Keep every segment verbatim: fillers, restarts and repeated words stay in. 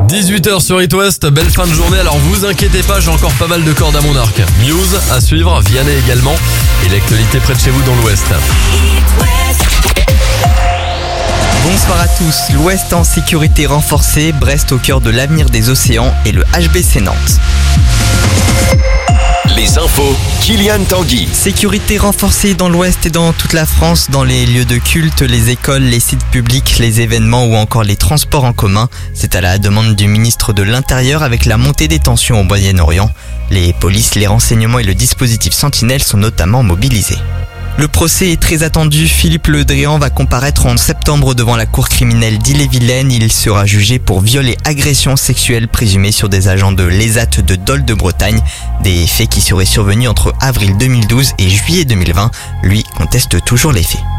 dix-huit heures sur It West, belle fin de journée, alors vous inquiétez pas, j'ai encore pas mal de cordes à mon arc. News à suivre, Vianney également, et l'actualité près de chez vous dans l'Ouest. Bonsoir à tous, l'Ouest en sécurité renforcée, Brest au cœur de l'avenir des océans et le H B C Nantes. Les infos, Kylian Tanguy. Sécurité renforcée dans l'Ouest et dans toute la France, dans les lieux de culte, les écoles, les sites publics, les événements ou encore les transports en commun. C'est à la demande du ministre de l'Intérieur avec la montée des tensions au Moyen-Orient. Les polices, les renseignements et le dispositif Sentinelle sont notamment mobilisés. Le procès est très attendu. Philippe Le Drian va comparaître en septembre devant la cour criminelle d'Ille-et-Vilaine. Il sera jugé pour viol et agression sexuelle présumée sur des agents de l'E S A T de Dole de Bretagne. Des faits qui seraient survenus entre avril deux mille douze et juillet deux mille vingt. Lui conteste toujours les faits.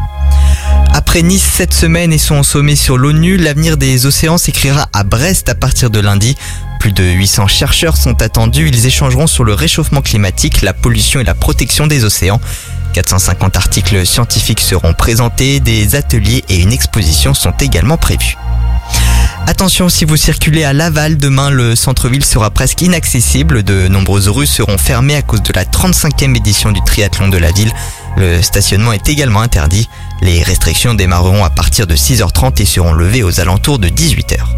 Après Nice cette semaine et son sommet sur l'ONU, l'avenir des océans s'écrira à Brest à partir de lundi. Plus de huit cents chercheurs sont attendus. Ils échangeront sur le réchauffement climatique, la pollution et la protection des océans. quatre cent cinquante articles scientifiques seront présentés, des ateliers et une exposition sont également prévus. Attention, si vous circulez à Laval, demain le centre-ville sera presque inaccessible. De nombreuses rues seront fermées à cause de la trente-cinquième édition du triathlon de la ville. Le stationnement est également interdit. Les restrictions démarreront à partir de six heures trente et seront levées aux alentours de dix-huit heures.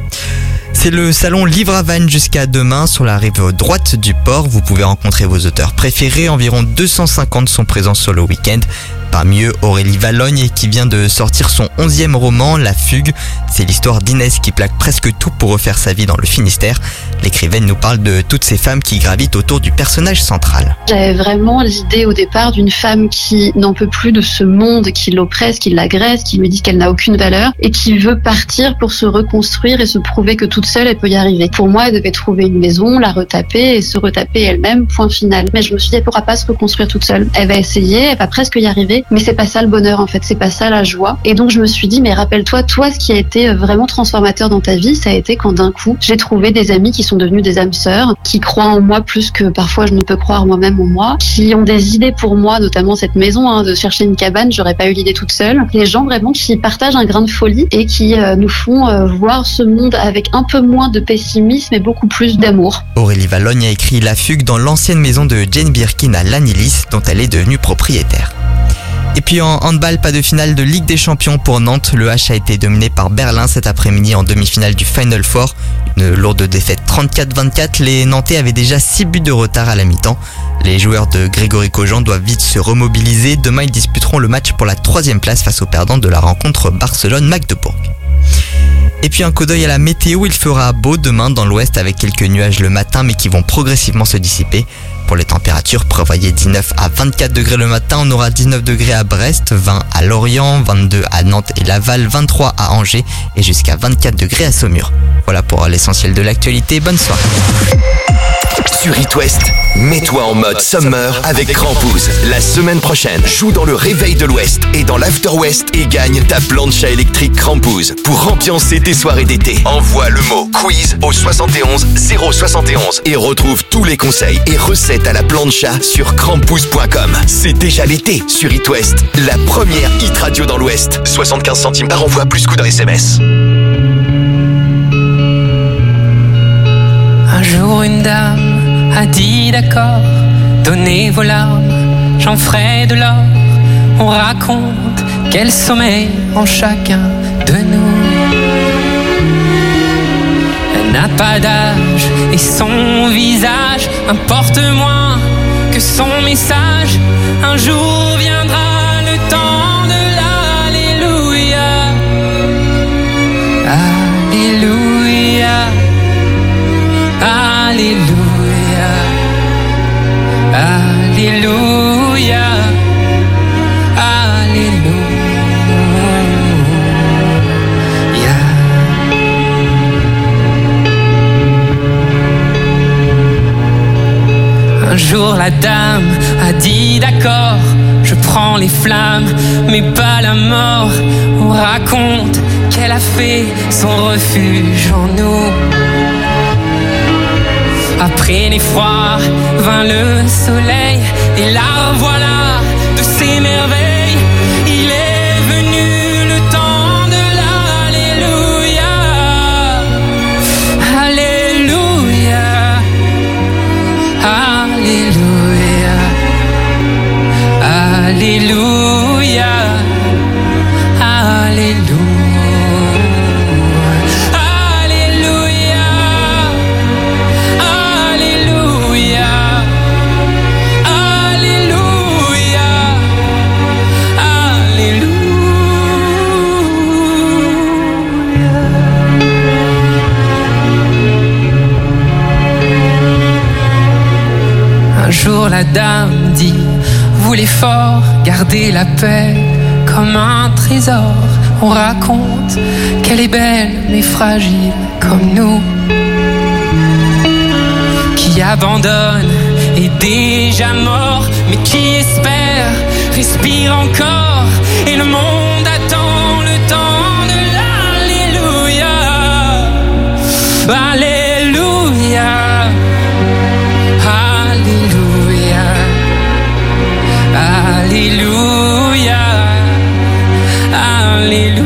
C'est le salon Livre à Vannes jusqu'à demain sur la rive droite du port. Vous pouvez rencontrer vos auteurs préférés. Environ deux cent cinquante sont présents sur le week-end. Parmi eux, Aurélie Valogne qui vient de sortir son onzième roman, La Fugue. C'est l'histoire d'Inès qui plaque presque tout pour refaire sa vie dans le Finistère. L'écrivaine nous parle de toutes ces femmes qui gravitent autour du personnage central. J'avais vraiment l'idée au départ d'une femme qui n'en peut plus de ce monde qui l'oppresse, qui l'agresse, qui lui dit qu'elle n'a aucune valeur et qui veut partir pour se reconstruire et se prouver que toute seule elle peut y arriver. Pour moi, elle devait trouver une maison, la retaper et se retaper elle-même, point final. Mais je me suis dit, elle ne pourra pas se reconstruire toute seule. Elle va essayer, elle va presque y arriver, mais c'est pas ça le bonheur en fait, c'est pas ça la joie. Et donc je me suis dit, mais rappelle-toi, toi, ce qui a été vraiment transformateur dans ta vie, ça a été quand d'un coup, j'ai trouvé des amis qui sont devenus des âmes sœurs, qui croient en moi plus que parfois je ne peux croire moi-même en moi, qui ont des idées pour moi, notamment cette maison, hein, de chercher une cabane, j'aurais pas eu l'idée toute seule. Les gens vraiment qui partagent un grain de folie et qui euh, nous font euh, voir ce monde avec un peu moins de pessimisme et beaucoup plus d'amour. Aurélie Valogne a écrit La Fugue dans l'ancienne maison de Jane Birkin à Lannilis, dont elle est devenue propriétaire. Et puis en handball, pas de finale de Ligue des Champions pour Nantes. Le H a été dominé par Berlin cet après-midi en demi-finale du Final Four. Une lourde défaite trente-quatre vingt-quatre. Les Nantais avaient déjà six buts de retard à la mi-temps. Les joueurs de Grégory Cojean doivent vite se remobiliser. Demain, ils disputeront le match pour la troisième place face aux perdants de la rencontre Barcelone-Magdebourg. Et puis un coup d'œil à la météo, il fera beau demain dans l'ouest avec quelques nuages le matin mais qui vont progressivement se dissiper. Pour les températures, prévoyez dix-neuf à vingt-quatre degrés le matin, on aura dix-neuf degrés à Brest, vingt à Lorient, vingt-deux à Nantes et Laval, vingt-trois à Angers et jusqu'à vingt-quatre degrés à Saumur. Voilà pour l'essentiel de l'actualité, bonne soirée. Sur It West, mets-toi en mode summer avec Crampouze. La semaine prochaine, joue dans le réveil de l'Ouest et dans l'After West et gagne ta plancha électrique Crampouze. Pour ambiancer tes soirées d'été, envoie le mot quiz au soixante et onze zéro soixante et onze et retrouve tous les conseils et recettes à la plancha sur crampouze point com. C'est déjà l'été sur It West, la première hit radio dans l'Ouest. soixante-quinze centimes par envoi plus coût d'un S M S. Un jour une dame a dit d'accord, donnez vos larmes, j'en ferai de l'or. On raconte quel sommeil en chacun de nous. Elle n'a pas d'âge et son visage importe moins que son message. Un jour viendra le temps de l'Alléluia. Alléluia. Alléluia. Alléluia, Alléluia. Un jour la dame a dit d'accord, je prends les flammes, mais pas la mort. On raconte qu'elle a fait son refuge en nous. Après l'effroi vint le soleil et la voilà de ses merveilles. Il est venu le temps de l'Alléluia. jour la dame dit: vous les forts, gardez la paix comme un trésor. On raconte qu'elle est belle mais fragile comme nous, qui abandonne est déjà mort, mais qui espère respire encore, et le monde attend le temps de l'Alléluia. Alléluia, Alléluia, Alléluia, Alléluia.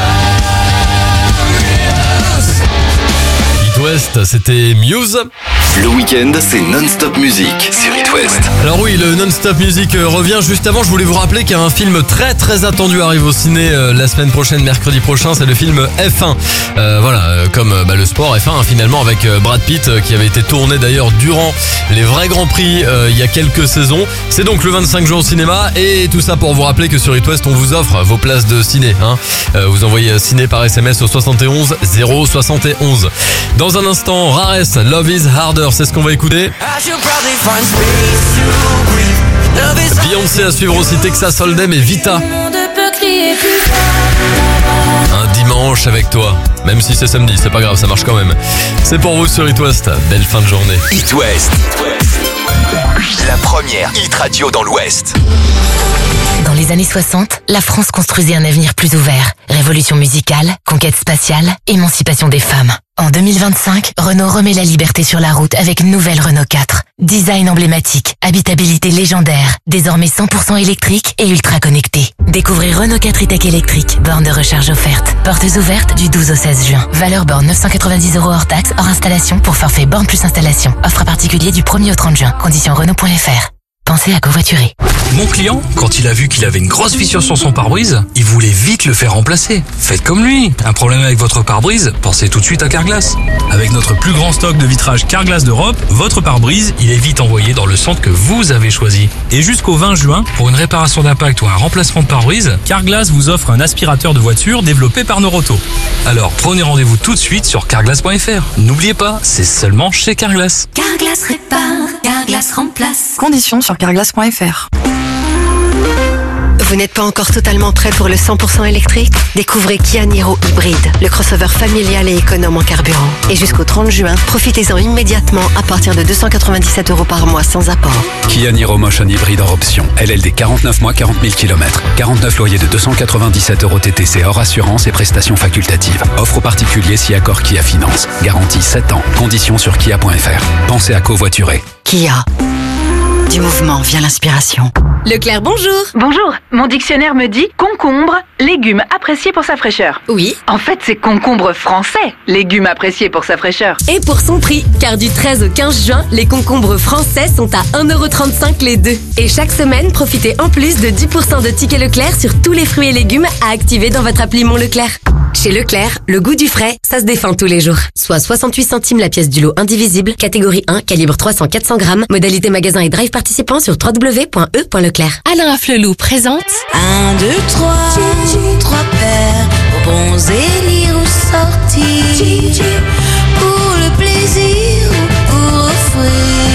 C'était Muse. Le week-end, c'est non-stop musique sur It West. Alors oui, le non-stop music euh, revient. Juste avant, je voulais vous rappeler qu'un film très très attendu arrive au ciné euh, la semaine prochaine, mercredi prochain. C'est le film F un. Euh, voilà, euh, comme euh, bah, le sport F un hein, finalement, avec euh, Brad Pitt euh, qui avait été tourné d'ailleurs durant les vrais Grands Prix euh, il y a quelques saisons. C'est donc le vingt-cinq juin au cinéma, et tout ça pour vous rappeler que sur It West on vous offre vos places de ciné. Hein. Euh, vous envoyez ciné par S M S au soixante et onze zéro soixante et onze. Dans un instant, Rares, Love is Harder, c'est ce qu'on va écouter. Beyoncé à suivre aussi, Texas Hold'em et Vita. Un dimanche avec toi, même si c'est samedi, c'est pas grave, ça marche quand même. C'est pour vous sur It West, belle fin de journée. It West, la première hit radio dans l'Ouest. Dans les années soixante, la France construisait un avenir plus ouvert. Révolution musicale, conquête spatiale, émancipation des femmes. En deux mille vingt-cinq, Renault remet la liberté sur la route avec une nouvelle Renault quatre. Design emblématique, habitabilité légendaire, désormais cent pour cent électrique et ultra connecté. Découvrez Renault quatre e-Tech électrique, borne de recharge offerte. Portes ouvertes du douze au seize juin. Valeur borne neuf cent quatre-vingt-dix euros hors taxe, hors installation pour forfait borne plus installation. Offre à particulier du premier au trente juin. Conditions Renault point F R. Pensez à covoiturer. Mon client, quand il a vu qu'il avait une grosse fissure sur son pare-brise, il voulait vite le faire remplacer. Faites comme lui. Un problème avec votre pare-brise, pensez tout de suite à Carglass. Avec notre plus grand stock de vitrage Carglass d'Europe, votre pare-brise, il est vite envoyé dans le centre que vous avez choisi. Et jusqu'au vingt juin, pour une réparation d'impact ou un remplacement de pare-brise, Carglass vous offre un aspirateur de voiture développé par Noroto. Alors prenez rendez-vous tout de suite sur carglass point F R. N'oubliez pas, c'est seulement chez Carglass. Carglass répare, Carglass remplace. Conditions sur carglass point F R. Vous n'êtes pas encore totalement prêt pour le cent pour cent électrique? Découvrez Kia Niro Hybride, le crossover familial et économe en carburant. Et jusqu'au trente juin, profitez-en immédiatement à partir de deux cent quatre-vingt-dix-sept euros par mois sans apport. Kia Niro Motion Hybride hors option. L L D quarante-neuf mois, quarante mille kilomètres. quarante-neuf loyers de deux cent quatre-vingt-dix-sept euros T T C hors assurance et prestations facultatives. Offre aux particuliers si accord Kia Finance. Garantie sept ans. Conditions sur kia point F R. Pensez à covoiturer. Kia. Du mouvement vient l'inspiration. Leclerc, bonjour. Bonjour. Mon dictionnaire me dit concombre, légume apprécié pour sa fraîcheur. Oui. En fait, c'est concombre français, légume apprécié pour sa fraîcheur. Et pour son prix, car du treize au quinze juin, les concombres français sont à un euro trente-cinq les deux. Et chaque semaine, profitez en plus de dix pour cent de tickets Leclerc sur tous les fruits et légumes à activer dans votre appli Mon Leclerc. Chez Leclerc, le goût du frais, ça se défend tous les jours. Soit soixante-huit centimes la pièce du lot indivisible, catégorie un, calibre trois cents à quatre cents grammes, modalité magasin et drive participant sur w w w point e point leclerc. Alain Afflelou présente Un, deux, trois, trois paires, bons élire ou sortir, pour le plaisir ou pour offrir.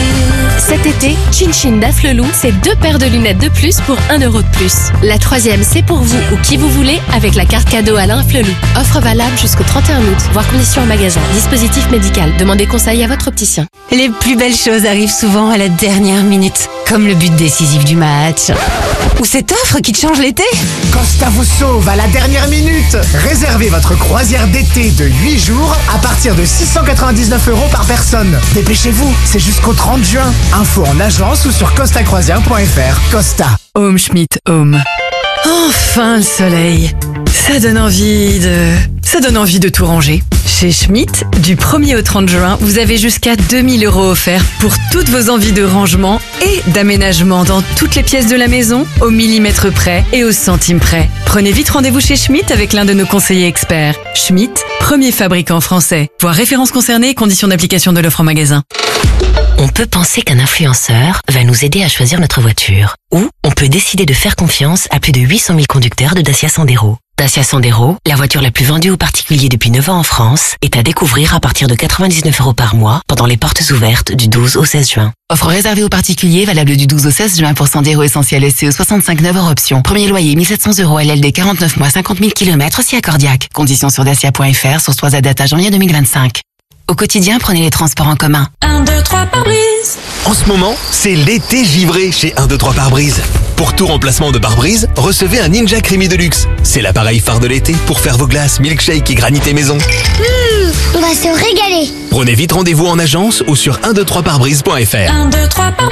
cet été, Chin Chin d'Afflelou, c'est deux paires de lunettes de plus pour un euro de plus. La troisième, c'est pour vous ou qui vous voulez avec la carte cadeau Alain Afflelou. Offre valable jusqu'au trente et un août, voire conditions en magasin. Dispositif médical, demandez conseil à votre opticien. Les plus belles choses arrivent souvent à la dernière minute, comme le but décisif du match. Ou cette offre qui te change l'été. Costa vous sauve à la dernière minute. Réservez votre croisière d'été de huit jours à partir de six cent quatre-vingt-dix-neuf euros par personne. Dépêchez-vous, c'est jusqu'au trente juin. Info en agence ou sur costa croisière point f r. Costa. Home Schmidt Home. Enfin le soleil. Ça donne envie de... Ça donne envie de tout ranger. Chez Schmidt, du premier au trente juin, vous avez jusqu'à deux mille euros offerts pour toutes vos envies de rangement et d'aménagement dans toutes les pièces de la maison, au millimètre près et au centime près. Prenez vite rendez-vous chez Schmidt avec l'un de nos conseillers experts. Schmidt, premier fabricant français. Voir références concernées et conditions d'application de l'offre en magasin. On peut penser qu'un influenceur va nous aider à choisir notre voiture. Ou on peut décider de faire confiance à plus de huit cent mille conducteurs de Dacia Sandero. Dacia Sandero, la voiture la plus vendue aux particuliers depuis neuf ans en France, est à découvrir à partir de quatre-vingt-dix-neuf euros par mois pendant les portes ouvertes du douze au seize juin. Offre réservée aux particuliers, valable du douze au seize juin pour Sandero Essentiel S C E soixante-cinq neuf hors option. Premier loyer mille sept cents euros L L D quarante-neuf mois cinquante mille kilomètres si accordiaque. Conditions sur dacia point f r, sur soit à date à janvier deux mille vingt-cinq. Au quotidien, prenez les transports en commun. un, deux, trois pare-brise. En ce moment, c'est l'été givré chez un deux trois pare-brise. Pour tout remplacement de pare-brise, recevez un Ninja Creamy Deluxe. C'est l'appareil phare de l'été pour faire vos glaces, milkshake et granité maison. Mmh, on va se régaler. Prenez vite rendez-vous en agence ou sur un deux trois pare-brise point f r. un, deux, trois pare-brise.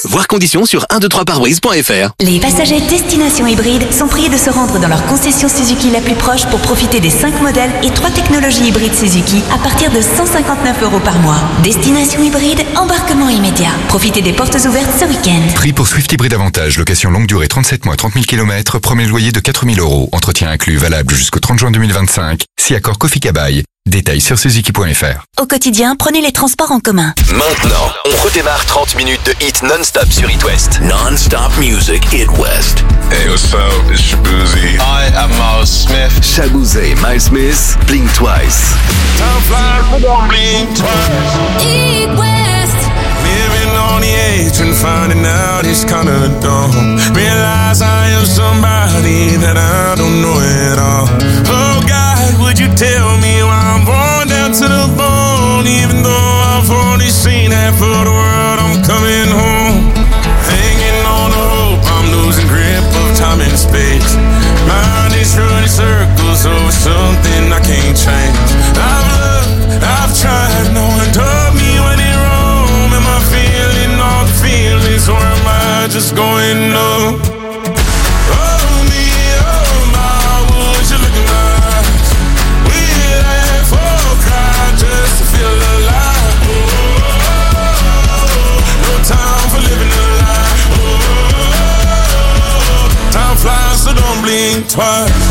Voir conditions sur un deux trois pare-brise point f r. Les passagers Destination Hybride sont priés de se rendre dans leur concession Suzuki la plus proche pour profiter des cinq modèles et trois technologies hybrides Suzuki à partir de cent cinquante-neuf euros par mois. Destination Hybride, embarquement immédiat. Profitez des portes ouvertes ce week-end. Prix pour Swift Hybride Avantage, location longue durée trente-sept mois, trente mille kilomètres, premier loyer de quatre mille euros. Entretien inclus, valable jusqu'au trente juin deux mille vingt-cinq. Si accord Kofi Kabaï. Détails sur suzuki point f r. Au quotidien, prenez les transports en commun. Maintenant, on redémarre trente minutes de hit non-stop sur It West. Non-stop music, It West. Hey, what's up? It's Shabuzi. Hi, I'm Miles Smith. Shabuzi, Miles Smith, Blink Twice. Time flies, blink twice. It West. Living on the edge and finding out it's kinda dumb. Realize I am somebody that I don't know at all. Oh God, would you tell me why I'm born down to the bone? Even though I've only seen half of the world, I'm coming home. Hanging on the hope, I'm losing grip of time and space. Mind is running circles over something I can't change. I've looked, I've tried, no one told me when it wrong. Am I feeling all the feelings, or am I just going numb? Oh me, oh my, would you look at my eyes? We laugh or cry just to feel alive. Oh, no time for living a lie. Oh, time flies, so don't blink twice.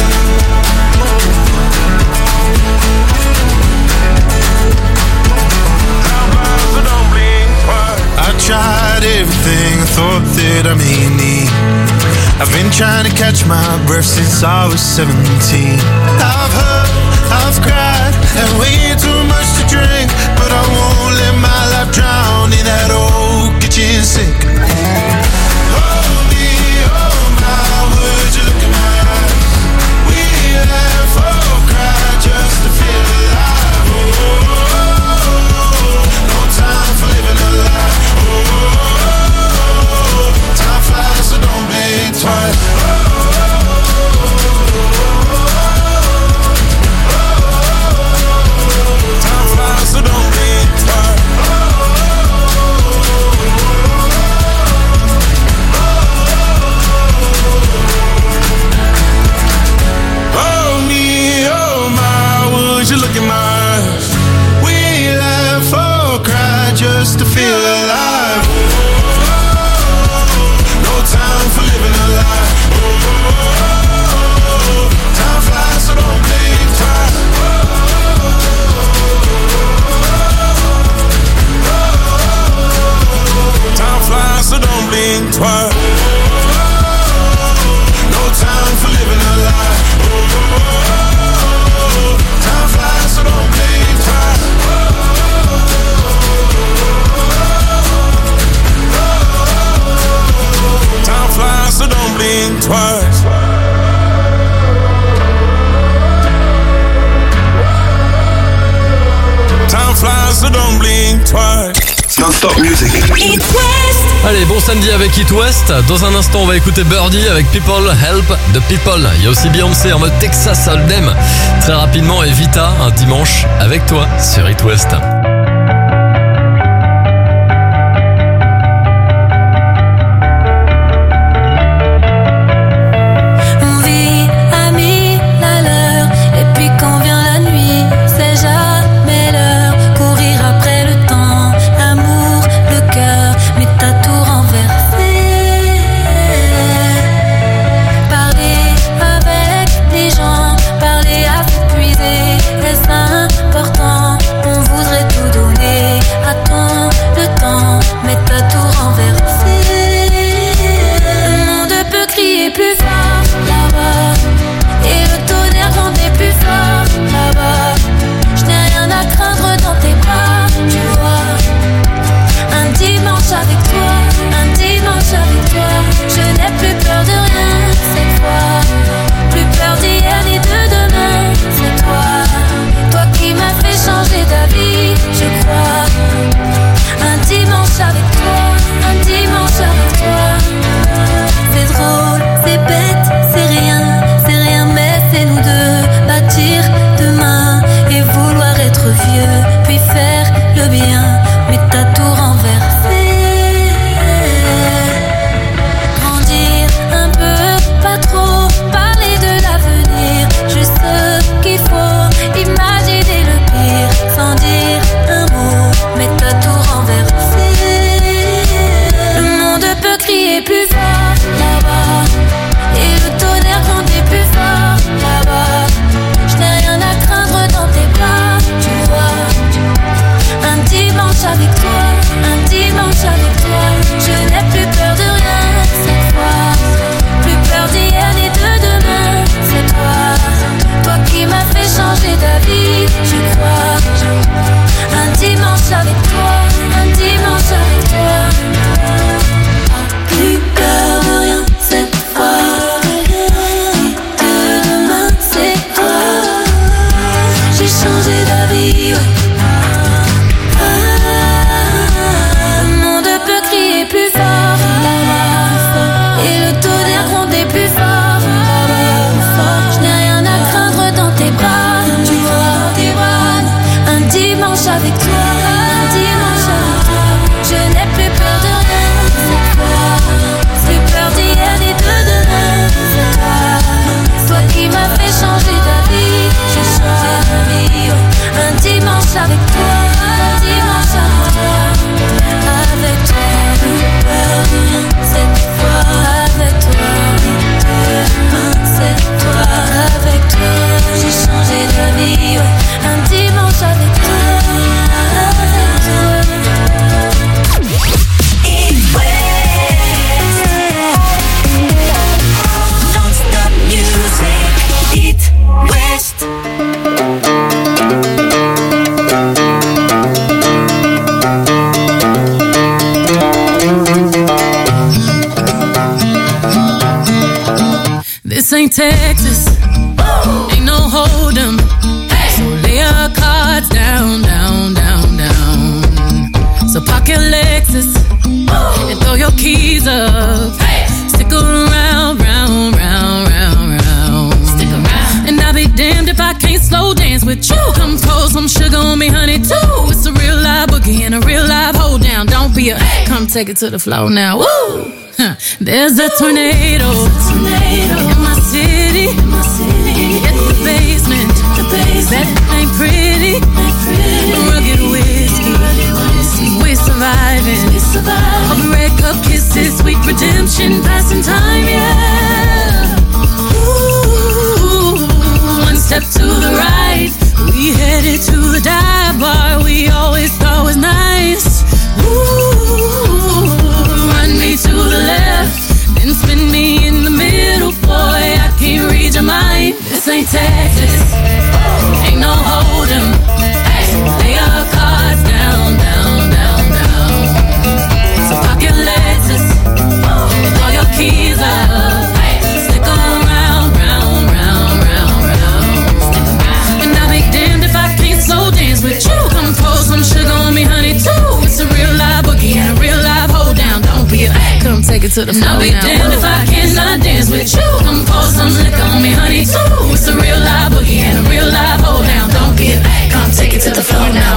I tried everything I thought that I may need. I've been trying to catch my breath since I was seventeen. I've hurt, I've cried, and way too much to drink, but I won't let my life drown in that old kitchen sink. Oh me, oh my, would you look in my eyes? We laugh or cry just to feel alive. Oh, no time for living a lie. Time flies, so don't blink twice. Time flies, so don't blink twice. Oh me, oh my, would you look in my eyes? We laugh or cry just to feel alive. No time for living a lie. Time flies, so don't blink twice. Time flies, so don't blink twice. No time for living a lie. Time flies, so don't blink twice. Time flies, so don't blink twice. Time flies, so don't blink twice. Non-stop music. It West. Allez, bon samedi avec It West. Dans un instant, on va écouter Birdie avec People Help the People. Il y a aussi Beyoncé en mode Texas Hold'em. Très rapidement, et Vita, un dimanche avec toi sur It West. On vit à mille à l'heure, et puis quand vient la nuit, c'est jamais l'heure. Courir après le temps, l'amour, le cœur, mais t'as tout renversé. Parler avec les gens, parler à s'épuiser, est-ce important? On voudrait tout ain't Texas, ain't no hold'em. So lay your cards down, down, down, down. So park your Lexus and throw your keys up. Stick around, round, round, round, round. Stick around. And I'll be damned if I can't slow dance with you. Come pour some sugar on me, honey, too. It's a real live boogie and a real live hold down. Don't be a, come take it to the floor now. Woo! Huh. There's a tornado, tornado in my city. In my city. Hit the basement. The basement. That ain't pretty. Ain't pretty. Rugged whiskey. Rugged whiskey. We surviving. We surviving. Red cup kisses, sweet redemption, passing time, yeah. Ooh, one step to the right, we headed to the dive bar we always thought was nice. Ooh, run me to the left, then spin me in the middle, boy, I can't read your mind. This ain't Texas, ain't no hold'em. Lay your cards down, down, down, down. So park your Lexus and throw your keys up. Stick around, round, round, round, round. And I'll be damned if I can't slow dance with you. Come pour some sugar on me, honey, too. It's a real live boogie and a real live hold down. Don't be a, come take it to the floor now. I'll be damned if I cannot dance with you. Come pour some liquor on me, honey, too. It's a real live boogie and a real live hold down. Don't be a, come take it to the floor now.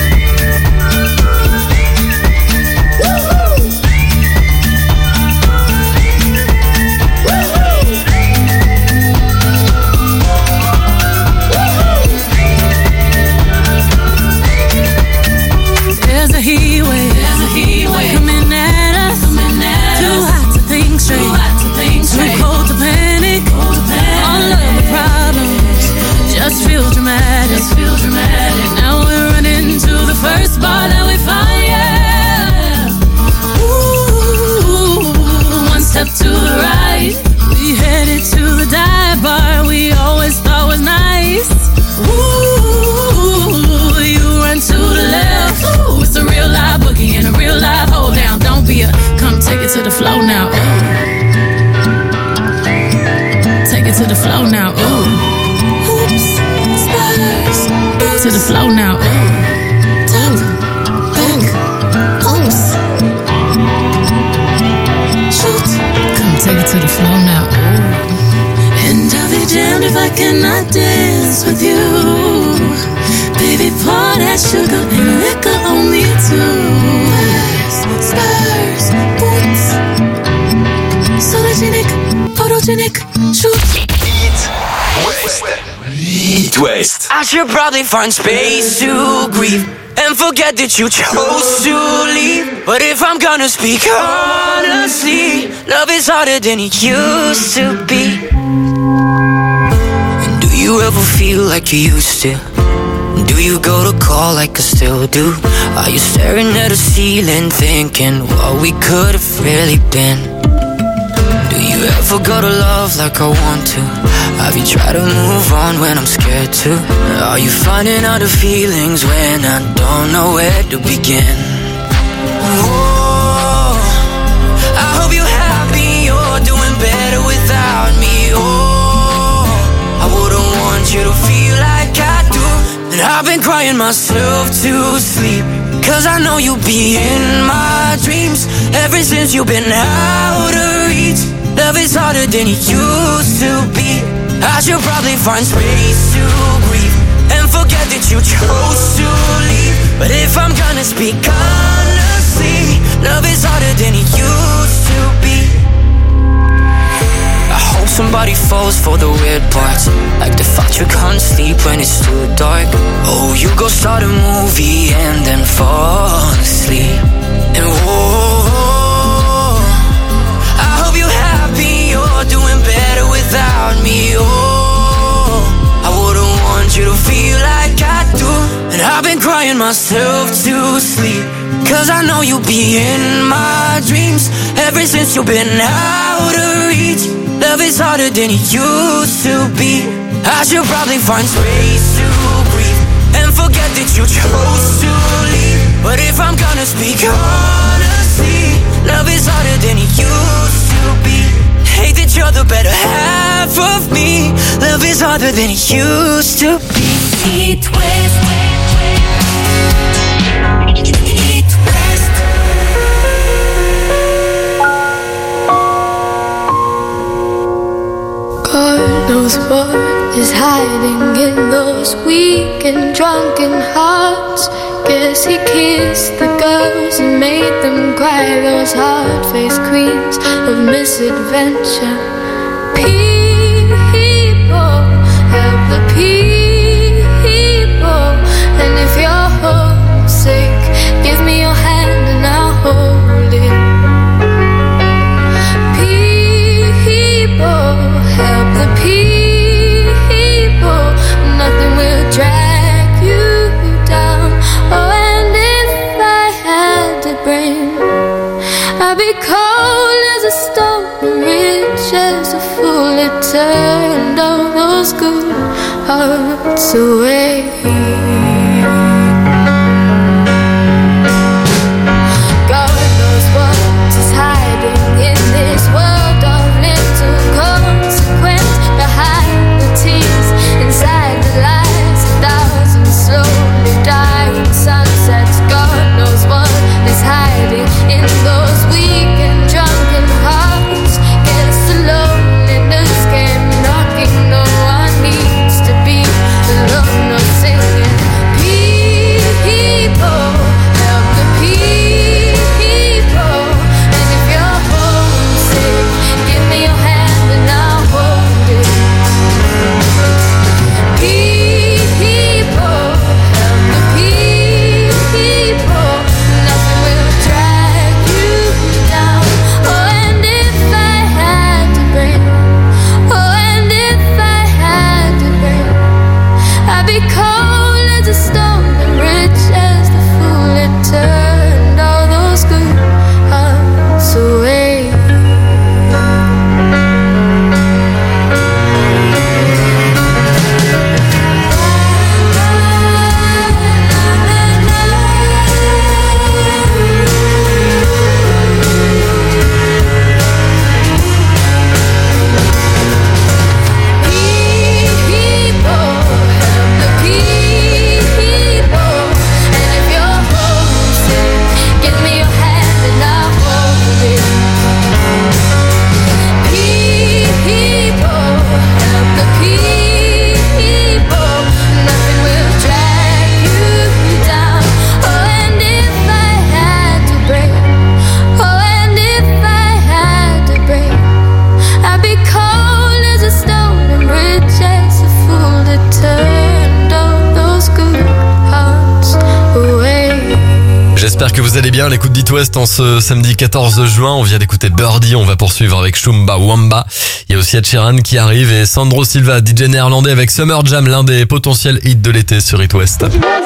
There's a heat wave, there's a heat wave coming at us, coming at too us. Hot to think straight, too hot to think straight, too cold to panic, cold to panic. All of the problems just feel dramatic, just feel dramatic. Now we're running to the first bar that we find, yeah. Ooh, one step to the right, we headed to the dive bar we always thought was nice. Ooh, you run to the left. Ooh, it's a real live boogie and a real live hold down. Don't be a, come take it to the floor now. Ooh. Take it to the floor now. Ooh. Oops, spiders. To the floor now. Ooh. Top, back, oops. Shoot. Come take it to the floor now. Ooh. And I'll be damned if I cannot dance with you. Baby, pour that sugar and liquor on me too. Spurs, boots, sologenic, photogenic, shoot. Eat West. Eat West. I should probably find space to grieve and forget that you chose to leave. But if I'm gonna speak honestly, love is harder than it used to be. And do you ever feel like you used to? Do you go to call like I still do? Are you staring at the ceiling thinking what we could have really been? Do you ever go to love like I want to? Have you tried to move on when I'm scared to? Are you finding out the feelings when I don't know where to begin? Oh, I hope you're happy, you're doing better without me. Oh, I wouldn't want you to feel like I do. And I've been crying myself to sleep, cause I know you'll be in my dreams. Ever since you've been out of reach, love is harder than it used to be. I should probably find space to grieve and forget that you chose to leave. But if I'm gonna speak honestly, love is harder than it used to be. I hope somebody falls for the weird parts, like the fact you can't sleep when it's too dark. Oh, you go start a movie and then fall asleep. And whoa, I hope you're happy, you're doing better without me. Oh, I wouldn't want you to feel like I do. And I've been crying myself to sleep, cause I know you'll be in my dreams. Ever since you've been out of reach, love is harder than it used to be. I should probably find space to breathe and forget that you chose to leave. But if I'm gonna speak honestly, love is harder than it used to be. hate that you're the better half of me. Love is harder than it used to be. Eat West. Eat West. God knows what is hiding in those weak and drunken hearts. Guess he kissed the girls and made them cry, those hard-faced queens of misadventure. People, help the people. And if you're homesick, give me your hand and I'll hold it. People, help the people. Nothing will drag you down. Oh, and if I had to bring, I'd be cold as a stone, rich as a fool. It turned all those good hearts away. God knows what is hiding in this world of little consequence. Behind the tears, inside the lies, a thousand slowly dying sunsets. God knows what is hiding in those weak and drunken hearts. Guess the loneliness came knocking. No one needs to be alone or singing. People, help the people. And if you're homesick, give me your hand and I'll hold it. People, help the people. Nothing will drag you down. Oh, and if I had to bring, oh, and if I had to bring, I'd be cold as a stone and rich as the fool. It turned all those good hearts away. People, help the people. And if you're homesick, give me your hand and I'll hold it. People, help the people. Nothing will drag you down. Oh, and if I had to break, oh, and if I had to break, I'd be cold as a stone and rich as a fool. That turned all those good hearts away. J'espère que vous allez bien, l'écoute d'It West en ce samedi quatorze juin. On vient d'écouter Birdie, on va poursuivre avec Shumba Wamba. Il y a aussi Ed Sheeran qui arrive et Sandro Silva, D J néerlandais avec Summer Jam, l'un des potentiels hits de l'été sur It West.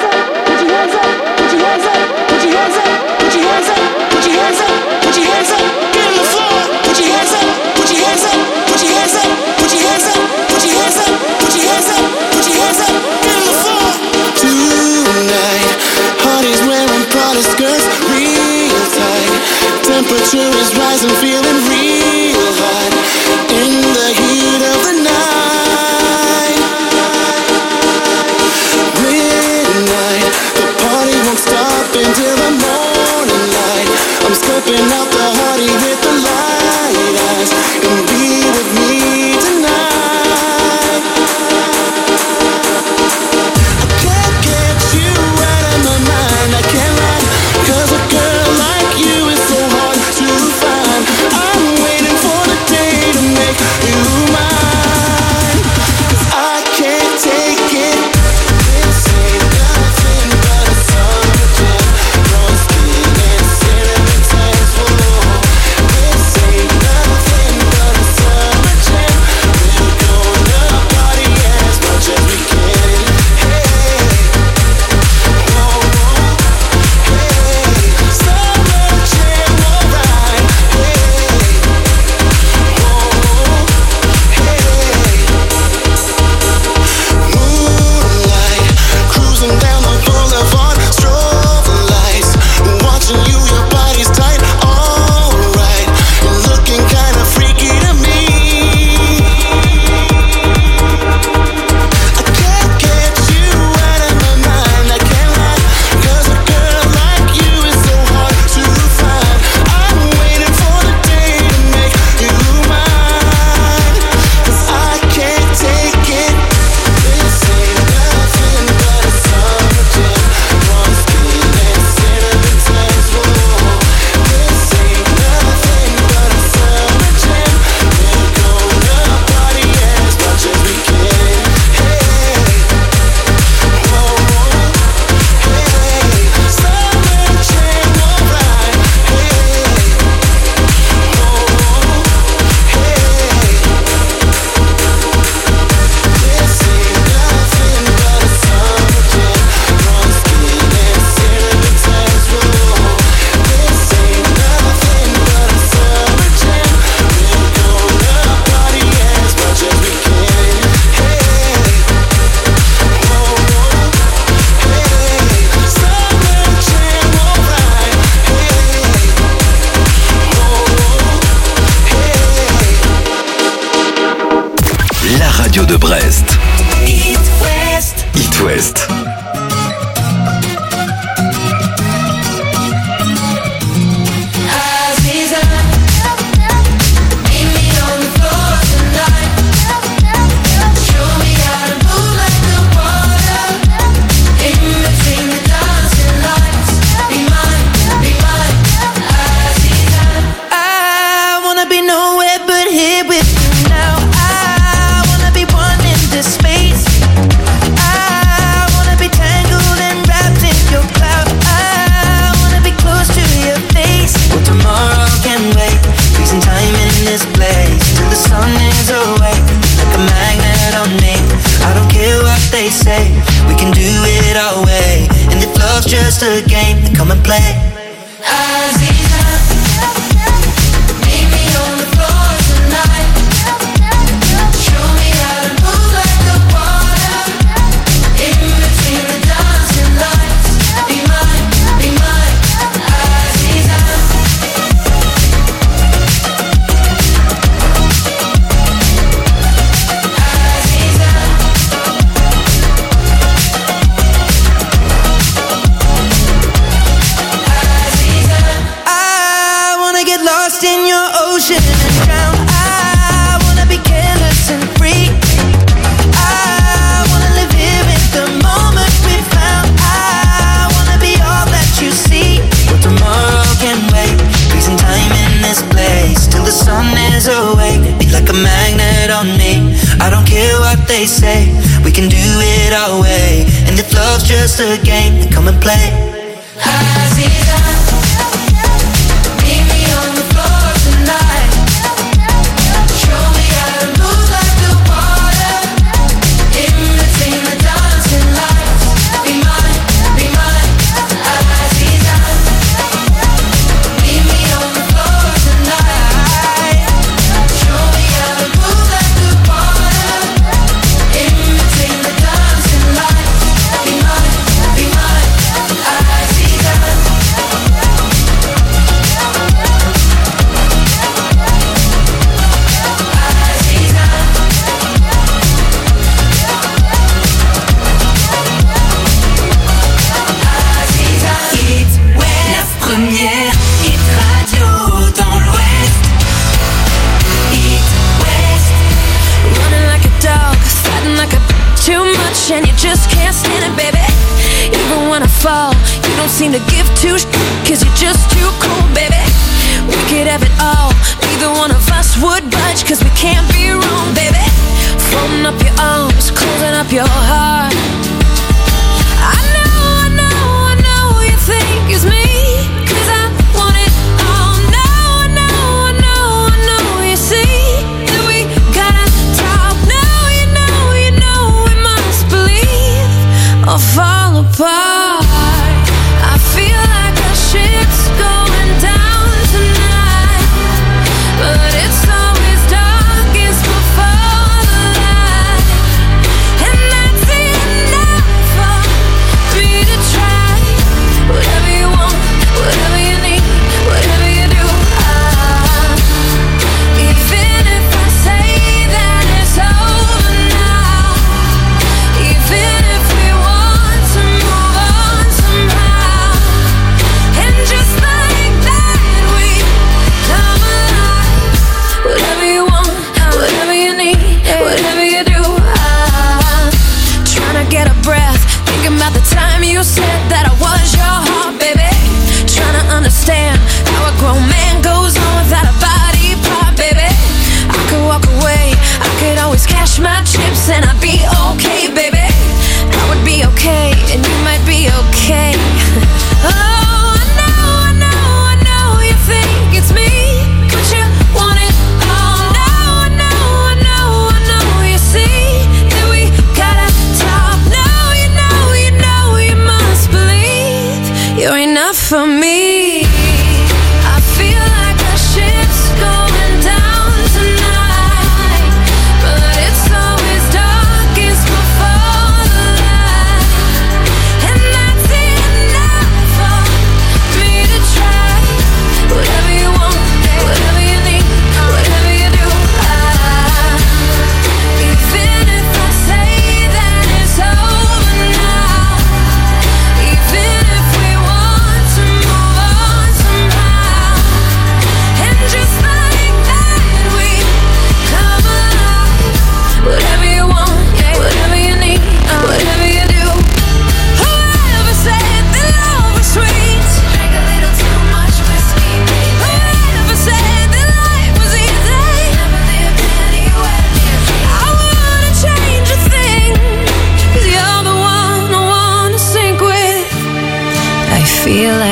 Tonight, heart is wearing Prada skirts, real tight. Temperature is rising, feeling real hot. In the heat of the night, midnight, the party won't stop until the morning light. I'm scoping out the party with the light eyes, and be with me tonight. Floor. radio de Brest. It West. It West. Say we can do it our way, and if love's just a game, then come and play. Aziza, meet me on the floor tonight. Show me how to move like the water in between the dancing lights. Be mine, be mine, Aziza. In your ocean and drown. I wanna be careless and free. I wanna live here in the moment we found. I wanna be all that you see. But tomorrow can wait. Freezing time in this place till the sun is awake. Be like a magnet on me. I don't care what they say. We can do it our way. And if love's just a game, then come and play. Aziza, meet me on the floor tonight. Show me how to move like the water in between the dancing lights. Be mine, be mine, Aziza. Meet me on the floor tonight. Show me how to move like the water in between the dancing lights. Be mine, be mine, Aziza. Première hit radio dans l'Ouest. Hit West. Running like a dog, fighting like a too much, and you just can't stand it, baby. Even when I fall, you don't seem to give two sh- cause you're just too cool, baby. We could have it all, neither one of us would budge, cause we can't be wrong, baby. Folding up your arms, closing up your heart. I know, I know, I know you think it's me. Or fall apart. I feel like I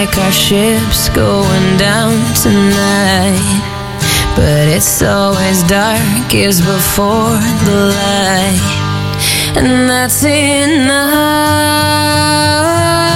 like our ship's going down tonight. But it's always darkest before the light, and that's enough.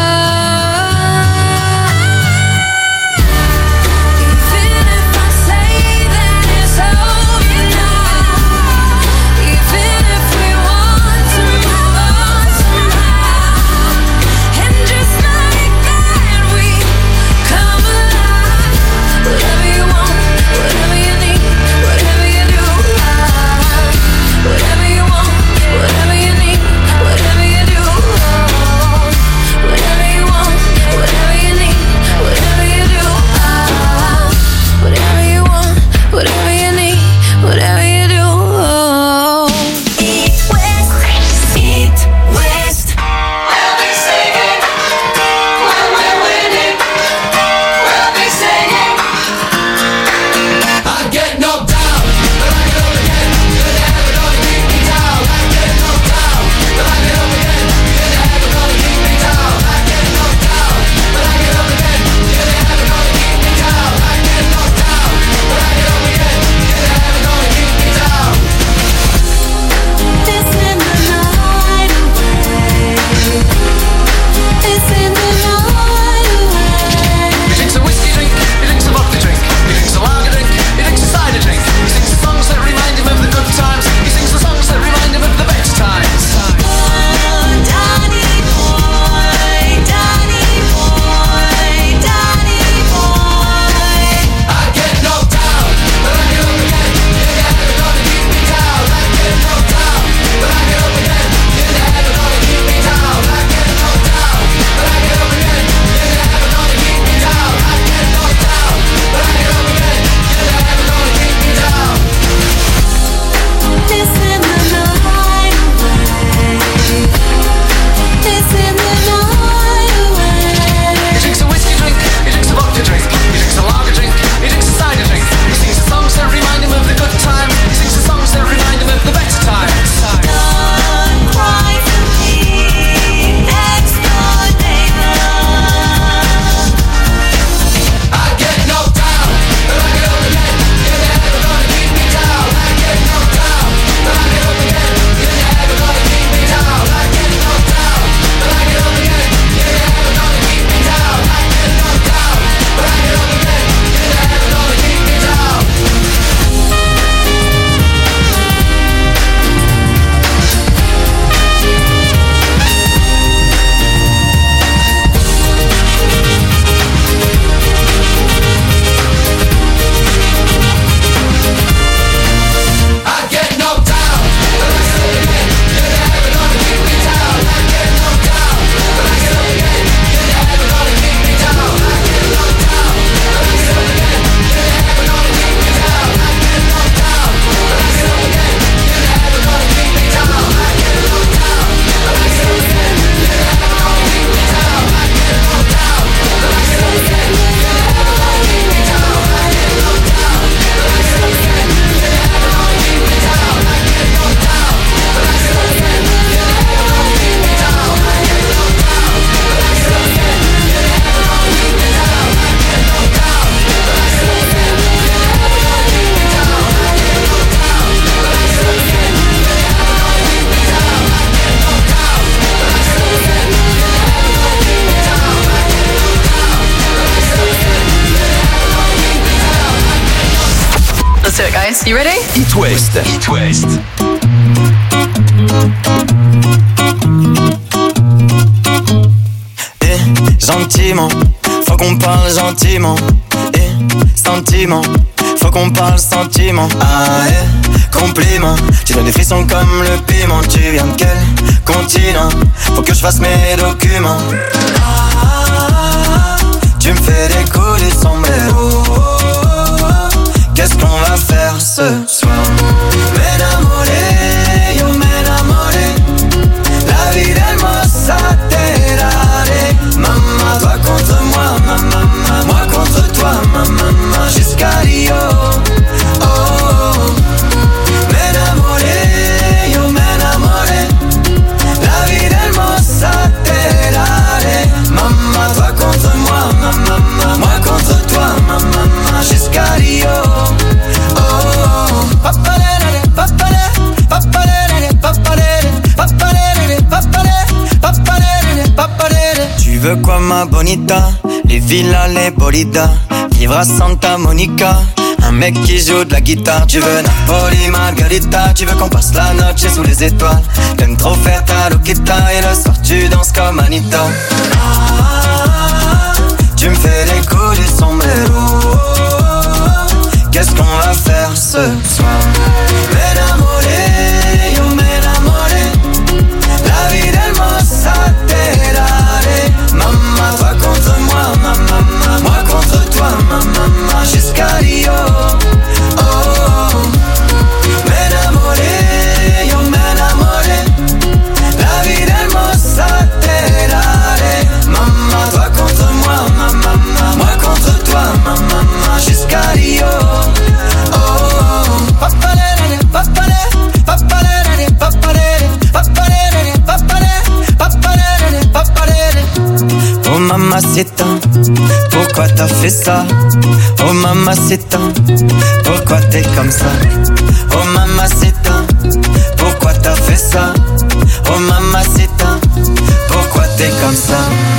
Let's do it, guys. You ready? It West. It West. Eh, gentiment, faut qu'on parle gentiment. Eh, sentiment, faut qu'on parle sentiment. Ah, eh, compliment, tu donnes des frissons comme le piment. Tu viens de quel continent? Faut que je fasse mes documents. Ah, tu me fais des coups du sombrero. Qu'est-ce qu'on va faire ce soir? M'enamoré, yo m'enamoré. La vida hermosa te daré. Maman, toi contre moi, maman, moi contre toi, maman, jusqu'à Rio. Oh, oh. M'enamoré, yo m'enamoré. La vida hermosa te daré. Maman, toi contre moi, maman. la bonita, les villas, les bolidas, vivre à Santa Monica. Un mec qui joue de la guitare, tu veux Napoli, Margarita, tu veux qu'on passe la noche sous les étoiles. T'aimes trop faire ta loquita et le soir tu danses comme Anita. Ah, tu me fais des coups du sombrero. Qu'est-ce qu'on va faire ce soir? M'enamoré, yo m'enamoré. La vie d'Hermosa te daré. Maman, toi contre moi, maman, moi contre toi, maman, jusqu'à Rio. Oh, oh, m'enamoré, yo m'enamoré. La vie d'Hermosa te daré. Maman, toi contre moi, maman, moi contre toi, maman, jusqu'à Rio. Oh, oh, papalere, papalere, papalere, papalere, papalere, papalere, papalere, papalere. Oh mamacita, pourquoi t'as fait ça? Oh mamacita, pourquoi t'es comme ça? Oh mamacita, pourquoi t'as fait ça? Oh mamacita, pourquoi t'es comme ça?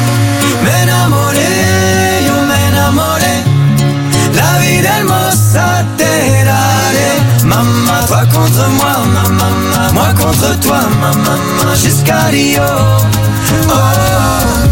M'enamoré, yo m'enamoré. La vie d'Hermosa te daré. Maman, toi contre moi, maman, moi contre toi, maman, jusqu'à Rio. Oh, oh.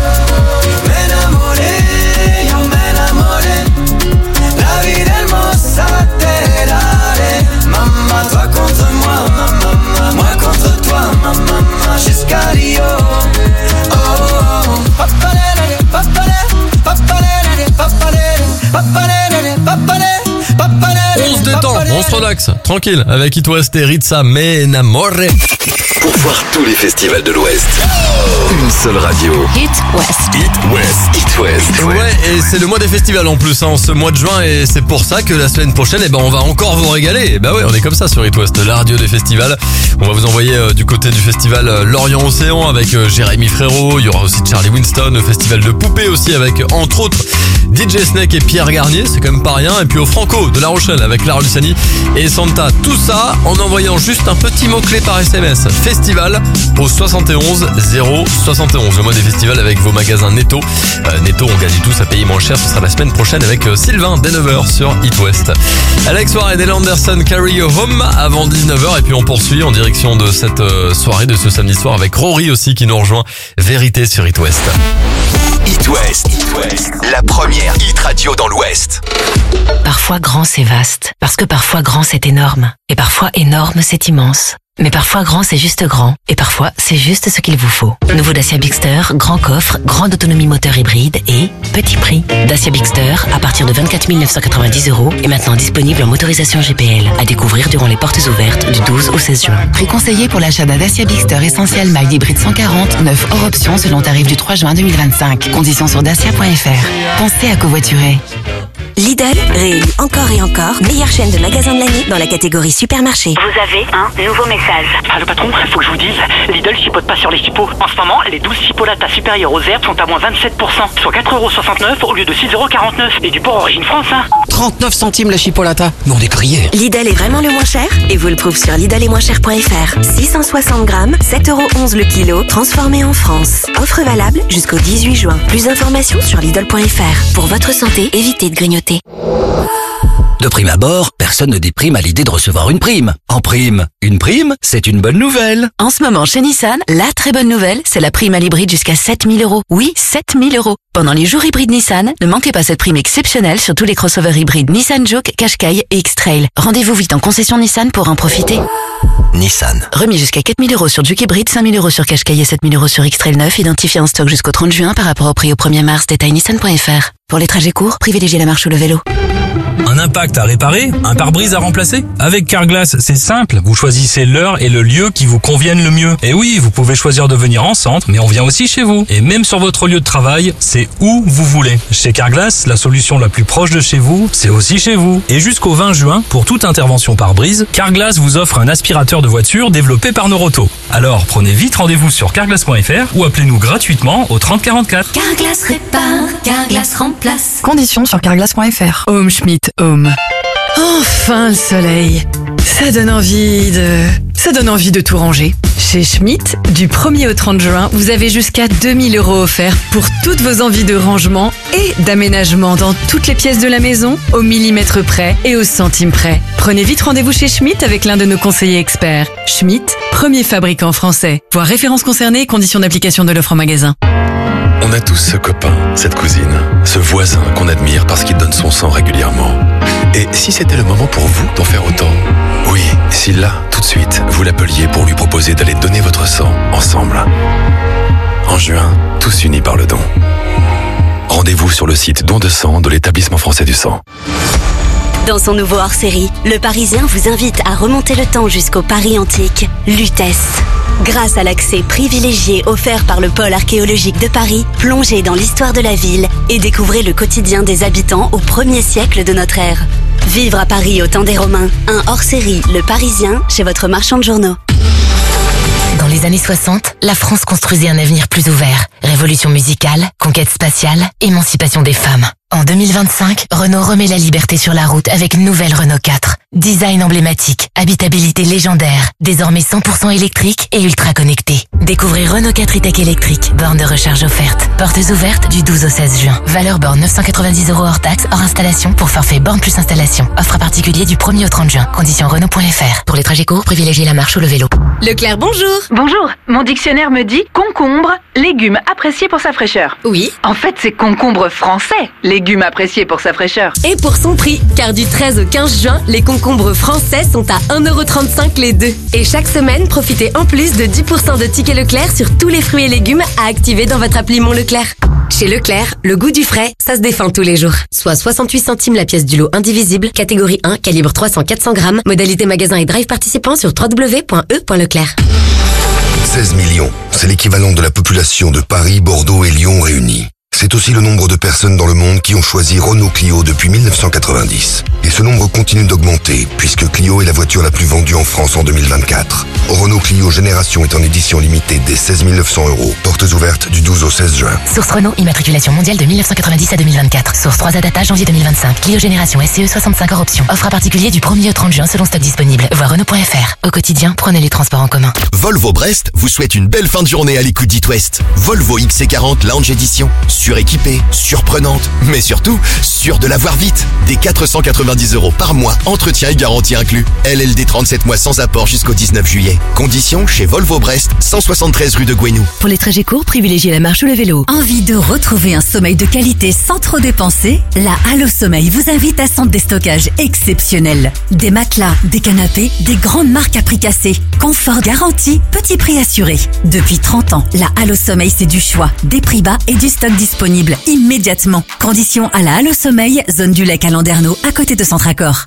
M'enamoré, yo m'enamoré. La vie d'Hermosa te daré. Maman, toi contre moi, maman, moi contre toi, maman, jusqu'à Rio. Oh, oh. Papalere, papalere, papalere, papalere, papalere, papalere, papalere. On se détend, on se relaxe, tranquille, avec It West et Ritza M'enamore. Pour voir tous les festivals de l'Ouest, une seule radio. It West. It West. It West. Ouais, et c'est le mois des festivals en plus, hein, en ce mois de juin, et c'est pour ça que la semaine prochaine, eh ben, on va encore vous régaler. Et bah ouais, on est comme ça sur It West, la radio des festivals. On va vous envoyer euh, du côté du festival euh, Lorient-Océan avec euh, Jérémy Frérot. Il y aura aussi Charlie Winston, le festival de poupées aussi avec, entre autres, D J Snake et Pierre Garnier, c'est quand même pas rien. Et puis au Franco de La Rochelle avec Lara Luciani et Santa. Tout ça en envoyant juste un petit mot-clé par S M S. Festival au soixante et onze zéro soixante et onze. Le mois des festivals avec vos magasins Netto. Euh, Netto, on gagne tous à payer moins cher. Ce sera la semaine prochaine avec euh, Sylvain dès neuf heures sur It West. Alex Warren et Anderson, Carry You Home avant dix-neuf heures. Et puis on poursuit en direction de cette euh, soirée, de ce samedi soir avec Rory aussi qui nous rejoint. Vérité sur It West. It West. It West. La première hit radio dans l'Ouest. Parfois grand c'est vaste, parce que parfois grand c'est énorme, et parfois énorme c'est immense. Mais parfois grand c'est juste grand, et parfois c'est juste ce qu'il vous faut. Nouveau Dacia Bigster, grand coffre, grande autonomie moteur hybride et petit prix. Dacia Bigster à partir de vingt-quatre mille neuf cent quatre-vingt-dix euros est maintenant disponible en motorisation G P L. À découvrir durant les portes ouvertes du douze au seize juin. Prix conseillé pour l'achat d'un Dacia Bigster Essentiel Mild Hybride cent quarante, neuf hors option selon tarif du trois juin deux mille vingt-cinq. Conditions sur dacia point f r. Pensez à covoiturer. Lidl, réélu encore et encore, meilleure chaîne de magasins de l'année dans la catégorie supermarché. Vous avez un nouveau message. Allô patron, faut que je vous dise, Lidl chipote pas sur les chipots. En ce moment, les douze chipolatas supérieures aux herbes sont à moins vingt-sept pour cent, soit quatre euros soixante-neuf au lieu de six euros quarante-neuf. Et du porc origine France, hein. trente-neuf centimes la chipolata. Mais on est grillés. Lidl est vraiment le moins cher et vous le prouve sur lidl et moins cher point f r. six cent soixante grammes, sept euros onze le kilo, transformé en France. Offre valable jusqu'au dix-huit juin. Plus d'informations sur lidl point f r. Pour votre santé, évitez de grignoter. De prime abord, personne ne déprime à l'idée de recevoir une prime. En prime, une prime, c'est une bonne nouvelle. En ce moment, chez Nissan, la très bonne nouvelle, c'est la prime à l'hybride jusqu'à sept mille euros. Oui, sept mille euros. Pendant les jours hybrides Nissan, ne manquez pas cette prime exceptionnelle sur tous les crossovers hybrides Nissan Juke, Qashqai et X-Trail. Rendez-vous vite en concession Nissan pour en profiter. Nissan. Remis jusqu'à quatre mille euros sur Juke hybride, cinq mille euros sur Qashqai et sept mille euros sur X-Trail neuf, identifié en stock jusqu'au trente juin par rapport au prix au premier mars. Détail nissan point f r. Pour les trajets courts, privilégiez la marche ou le vélo. Un impact à réparer, un pare-brise à remplacer? Avec Carglass, c'est simple. Vous choisissez l'heure et le lieu qui vous conviennent le mieux. Et oui, vous pouvez choisir de venir en centre, mais on vient aussi chez vous. Et même sur votre lieu de travail, c'est où vous voulez. Chez Carglass, la solution la plus proche de chez vous, c'est aussi chez vous. Et jusqu'au vingt juin, pour toute intervention pare-brise, Carglass vous offre un aspirateur de voiture développé par Noroto. Alors, prenez vite rendez-vous sur carglass point f r ou appelez-nous gratuitement au trente quarante-quatre. Carglass répare, Carglass remplace. Conditions sur carglass point f r. Home Schmidt Home. Enfin le soleil. Ça donne envie de... Ça donne envie de tout ranger. Chez Schmitt, du premier au trente juin, vous avez jusqu'à deux mille euros offerts pour toutes vos envies de rangement et d'aménagement dans toutes les pièces de la maison, au millimètre près et au centime près. Prenez vite rendez-vous chez Schmitt avec l'un de nos conseillers experts. Schmitt, premier fabricant français. Voir références concernées et conditions d'application de l'offre en magasin. On a tous ce copain, cette cousine, ce voisin qu'on admire parce qu'il donne son sang régulièrement. Et si c'était le moment pour vous d'en faire autant? Oui, si là, tout de suite, vous l'appeliez pour lui proposer d'aller donner votre sang ensemble. En juin, tous unis par le don. Rendez-vous sur le site don de sang de l'Établissement français du sang. Dans son nouveau hors-série, Le Parisien vous invite à remonter le temps jusqu'au Paris antique, Lutèce. Grâce à l'accès privilégié offert par le pôle archéologique de Paris, plongez dans l'histoire de la ville et découvrez le quotidien des habitants au premier siècle de notre ère. Vivre à Paris au temps des Romains, un hors-série Le Parisien chez votre marchand de journaux. Dans les années soixante, la France construisait un avenir plus ouvert. Révolution musicale, conquête spatiale, émancipation des femmes. En deux mille vingt-cinq, Renault remet la liberté sur la route avec une nouvelle Renault quatre. Design emblématique, habitabilité légendaire, désormais cent pour cent électrique et ultra connecté. Découvrez Renault quatre e-tech électrique, borne de recharge offerte. Portes ouvertes du douze au seize juin. Valeur borne neuf cent quatre-vingt-dix euros hors taxe, hors installation pour forfait borne plus installation. Offre à particulier du premier au trente juin. Conditions Renault point F R. Pour les trajets courts, privilégiez la marche ou le vélo. Leclerc, bonjour. Bonjour. Mon dictionnaire me dit concombre, légume apprécié pour sa fraîcheur. Oui. En fait, c'est concombre français, légume apprécié pour sa fraîcheur. Et pour son prix, car du treize au quinze juin, les concombres français sont à un euro trente-cinq les deux. Et chaque semaine, profitez en plus de dix pour cent de tickets Leclerc sur tous les fruits et légumes à activer dans votre appli Mon Leclerc. Chez Leclerc, le goût du frais, ça se défend tous les jours. Soit soixante-huit centimes la pièce du lot indivisible, catégorie un, calibre trois cents à quatre cents grammes, modalité magasin et drive participant sur w w w point e point leclerc. seize millions, c'est l'équivalent de la population de Paris, Bordeaux et Lyon réunis. C'est aussi le nombre de personnes dans le monde qui ont choisi Renault Clio depuis mille neuf cent quatre-vingt-dix. Et ce nombre continue d'augmenter, puisque Clio est la voiture la plus vendue en France en deux mille vingt-quatre. Renault Clio Génération est en édition limitée dès seize mille neuf cents euros. Portes ouvertes du douze au seize juin. Source Renault, immatriculation mondiale de mille neuf cent quatre-vingt-dix à deux mille vingt-quatre. Source trois A Data, janvier deux mille vingt-cinq. Clio Génération S C E soixante-cinq hors option. Offre à particulier du premier au trente juin selon stock disponible. Voir Renault point F R. Au quotidien, prenez les transports en commun. Volvo Brest vous souhaite une belle fin de journée à l'écoute d'It West. Volvo X C quarante Lounge Edition. Suréquipée, surprenante, mais surtout, sûre de l'avoir vite. Des quatre cent quatre-vingt-dix euros par mois, entretien et garantie inclus. L L D trente-sept mois sans apport jusqu'au dix-neuf juillet. Conditions chez Volvo Brest, cent soixante-treize rue de Gouesnou. Pour les trajets courts, privilégiez la marche ou le vélo. Envie de retrouver un sommeil de qualité sans trop dépenser? La Allo Sommeil vous invite à son déstockage exceptionnel. Des matelas, des canapés, des grandes marques à prix cassé. Confort garanti, petit prix assuré. Depuis trente ans, la Allo Sommeil c'est du choix, des prix bas et du stock disponible immédiatement. Conditions à la Allo Sommeil, zone du Lec à Landerneau, à côté de Centracor.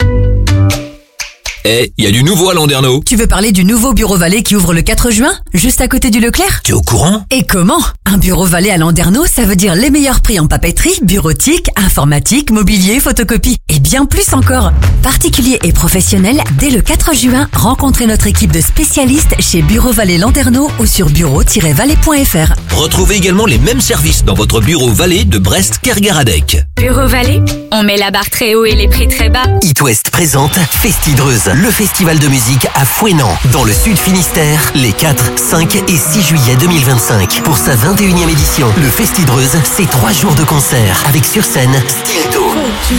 Eh, il y a du nouveau à Landerneau. Tu veux parler du nouveau bureau Vallée qui ouvre le quatre juin, juste à côté du Leclerc? Tu es au courant? Et comment? Un bureau Vallée à Landerneau, ça veut dire les meilleurs prix en papeterie, bureautique, informatique, mobilier, photocopie et bien plus encore. Particuliers et professionnels, dès le quatre juin, rencontrez notre équipe de spécialistes chez Bureau Vallée Landerneau ou sur bureau tiret vallée point F R. Retrouvez également les mêmes services dans votre bureau Vallée de Brest-Kergaradec. Bureau Vallée, on met la barre très haut et les prix très bas. It West présente Festidreuse, le festival de musique à Fouesnant, dans le Sud Finistère, les quatre, cinq et six juillet deux mille vingt-cinq. Pour sa vingt et unième édition, le Festidreuse, c'est trois jours de concert, avec sur scène Stilto,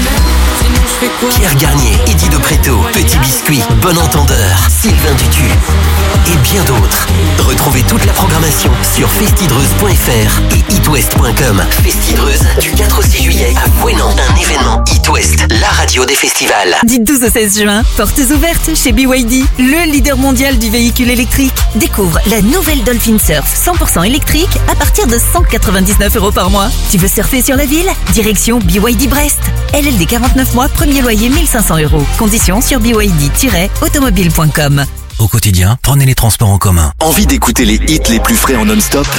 Pierre Garnier, Eddie de Préto, Petit Biscuit, Bon Entendeur, Sylvain Dutu et bien d'autres. Retrouvez toute la programmation sur festidreuse point F R et itwest point com. Festidreuse, du quatre au six juillet à Fouesnant, un événement It West, la radio des festivals. Du douze au seize juin, portes ouvertes chez B Y D, le leader mondial du véhicule électrique. Découvre la nouvelle Dolphin Surf cent pour cent électrique à partir de cent quatre-vingt-dix-neuf euros par mois. Tu veux surfer sur la ville? Direction B Y D Brest. L L D quarante-neuf mois, premier loyer mille cinq cents euros. Conditions sur b y d tiret automobile point com. Au quotidien, prenez les transports en commun. Envie d'écouter les hits les plus frais en non-stop?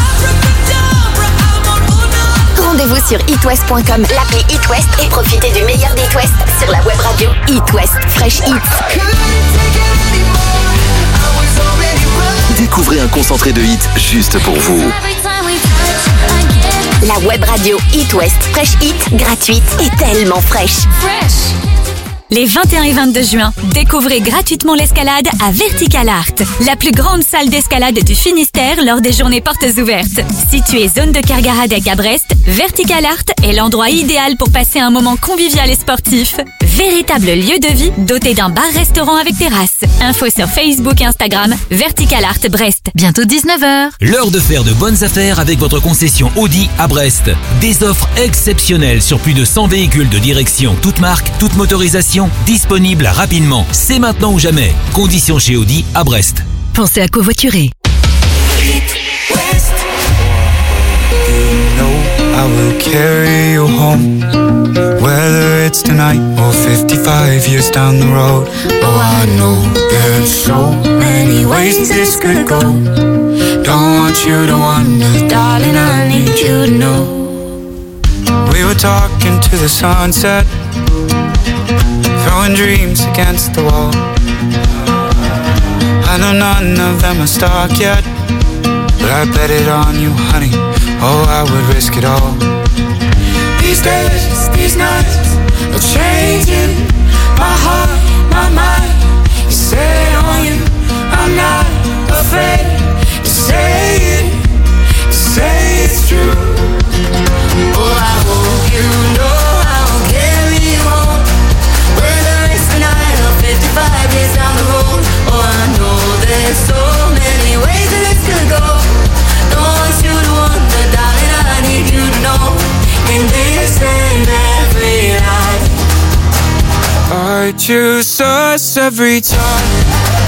Rendez-vous sur itwest point com, l'appli It West et profitez du meilleur d'It West sur la web radio It West Fresh Hits. Découvrez un concentré de hits juste pour vous. La web radio It West Fresh Hits, gratuite et tellement fraîche. Les vingt et un et vingt-deux juin, découvrez gratuitement l'escalade à Vertical Art, la plus grande salle d'escalade du Finistère lors des journées portes ouvertes. Située zone de Kergaradec à Brest, Vertical Art est l'endroit idéal pour passer un moment convivial et sportif. Véritable lieu de vie doté d'un bar-restaurant avec terrasse. Info sur Facebook et Instagram, Vertical Art Brest. Bientôt dix-neuf heures. L'heure de faire de bonnes affaires avec votre concession Audi à Brest. Des offres exceptionnelles sur plus de cent véhicules de direction, toutes marques, toutes motorisations, disponibles rapidement. C'est maintenant ou jamais. Conditions chez Audi à Brest. Pensez à covoiturer. I will carry you home, whether it's tonight or fifty-five years down the road. Oh, I know there's so many ways this could go. Don't want you to wonder, darling, I need you to know. We were talking to the sunset, throwing dreams against the wall. I know none of them are stuck yet, but I bet it on you, honey. Oh, I would risk it all. These days, these nights are changing my heart, my mind. You say it on you, I'm not afraid to say it, to say it's true. Oh, I hope you know I'll carry you home, whether it's tonight or fifty-five years down the road. Oh, I know there's so many ways that this could go. Don't want you to wonder, darling, I need you to know. In this and every life, I choose us every time.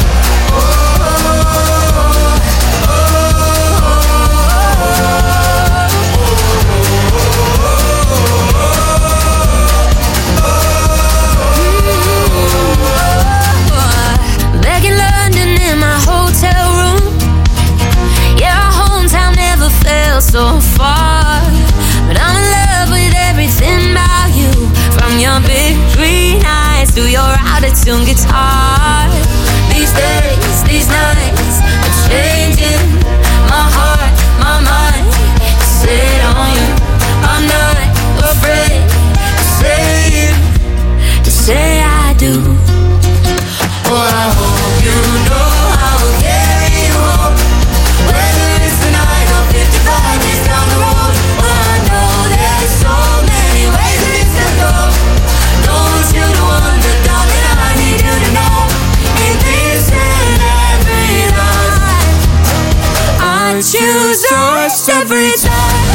Back in London in my hotel room, yeah, our hometown never felt so far. But I'm in love with everything about you, from your big green eyes to your out-of-tune guitar. These days, these nights are changing my heart, my mind. To say it on you, I'm not afraid to say it, to say I do. Oh, I hope you know I will carry you home, whether it's tonight or fifty-five years down the road. Oh, I know there's so many ways that it could go. Don't want you to wonder, darling, I need you to know. In this and every life, I choose us every time.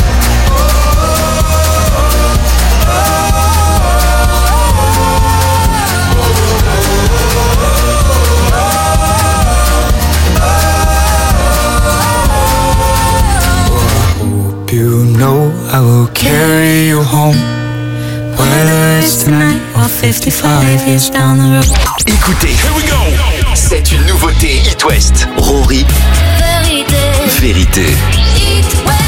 You know I will carry you home, whether it's tonight or fifty-five years down the road. Écoutez, c'est une nouveauté It West. Rory. Vérité. Vérité. It West.